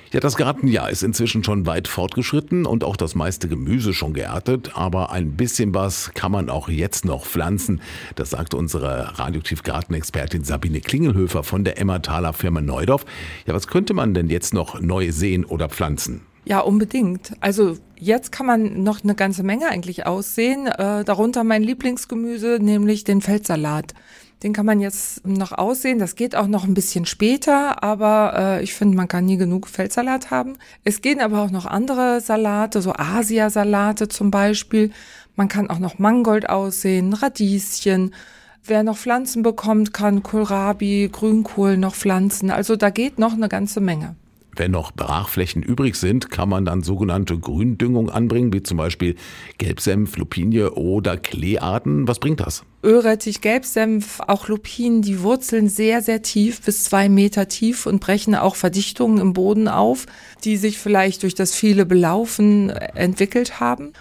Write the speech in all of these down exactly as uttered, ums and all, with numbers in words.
Ja, das Gartenjahr ist inzwischen schon weit fortgeschritten und auch das meiste Gemüse schon geerntet, aber ein bisschen was kann man auch jetzt noch pflanzen. Das sagt unsere Radioaktiv-Gartenexpertin Sabine Klingelhöfer von der Emmertaler Firma Neudorf. Ja, was könnte man denn jetzt noch neu säen oder pflanzen? Ja, unbedingt. Also jetzt kann man noch eine ganze Menge eigentlich aussehen. Äh, darunter mein Lieblingsgemüse, nämlich den Feldsalat. Den kann man jetzt noch aussehen. Das geht auch noch ein bisschen später, aber äh, ich finde, man kann nie genug Feldsalat haben. Es gehen aber auch noch andere Salate, so Asiasalate zum Beispiel. Man kann auch noch Mangold aussehen, Radieschen. Wer noch Pflanzen bekommt, kann Kohlrabi, Grünkohl noch pflanzen. Also da geht noch eine ganze Menge. Wenn noch Brachflächen übrig sind, kann man dann sogenannte Gründüngung anbringen, wie zum Beispiel Gelbsenf, Lupinie oder Kleearten. Was bringt das? Ölrettich, Gelbsenf, auch Lupinen, die wurzeln sehr, sehr tief, bis zwei Meter tief und brechen auch Verdichtungen im Boden auf, die sich vielleicht durch das viele Belaufen entwickelt haben.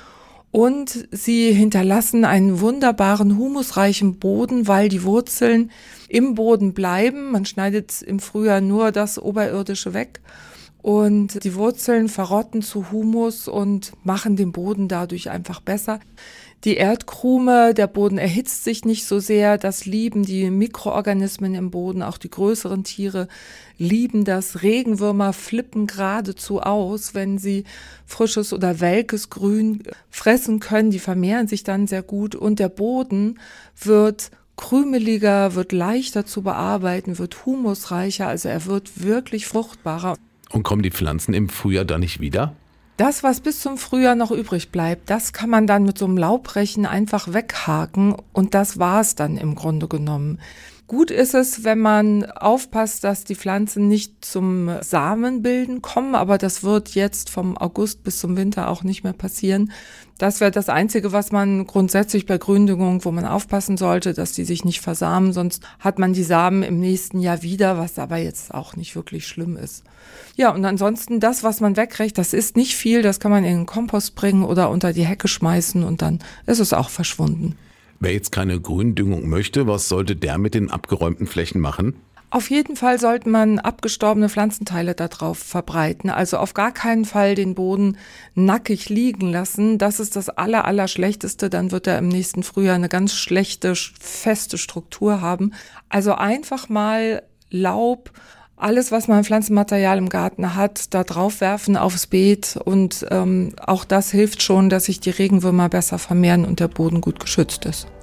Und sie hinterlassen einen wunderbaren humusreichen Boden, weil die Wurzeln im Boden bleiben. Man schneidet im Frühjahr nur das Oberirdische weg. Und die Wurzeln verrotten zu Humus und machen den Boden dadurch einfach besser. Die Erdkrume, der Boden erhitzt sich nicht so sehr, das lieben die Mikroorganismen im Boden, auch die größeren Tiere lieben das. Regenwürmer flippen geradezu aus, wenn sie frisches oder welkes Grün fressen können, die vermehren sich dann sehr gut und der Boden wird krümeliger, wird leichter zu bearbeiten, wird humusreicher, also er wird wirklich fruchtbarer. Und kommen die Pflanzen im Frühjahr dann nicht wieder? Das, was bis zum Frühjahr noch übrig bleibt, das kann man dann mit so einem Laubrechen einfach weghaken und das war's dann im Grunde genommen. Gut ist es, wenn man aufpasst, dass die Pflanzen nicht zum Samenbilden kommen, aber das wird jetzt vom August bis zum Winter auch nicht mehr passieren. Das wäre das Einzige, was man grundsätzlich bei Gründüngung, wo man aufpassen sollte, dass die sich nicht versamen, sonst hat man die Samen im nächsten Jahr wieder, was aber jetzt auch nicht wirklich schlimm ist. Ja, und ansonsten das, was man wegkriegt, das ist nicht viel, das kann man in den Kompost bringen oder unter die Hecke schmeißen und dann ist es auch verschwunden. Wer jetzt keine Gründüngung möchte, was sollte der mit den abgeräumten Flächen machen? Auf jeden Fall sollte man abgestorbene Pflanzenteile da drauf verbreiten. Also auf gar keinen Fall den Boden nackig liegen lassen. Das ist das aller, aller Schlechteste. Dann wird er im nächsten Frühjahr eine ganz schlechte, feste Struktur haben. Also einfach mal Laub, alles, was man an Pflanzenmaterial im Garten hat, da drauf werfen aufs Beet. Und ähm, auch das hilft schon, dass sich die Regenwürmer besser vermehren und der Boden gut geschützt ist.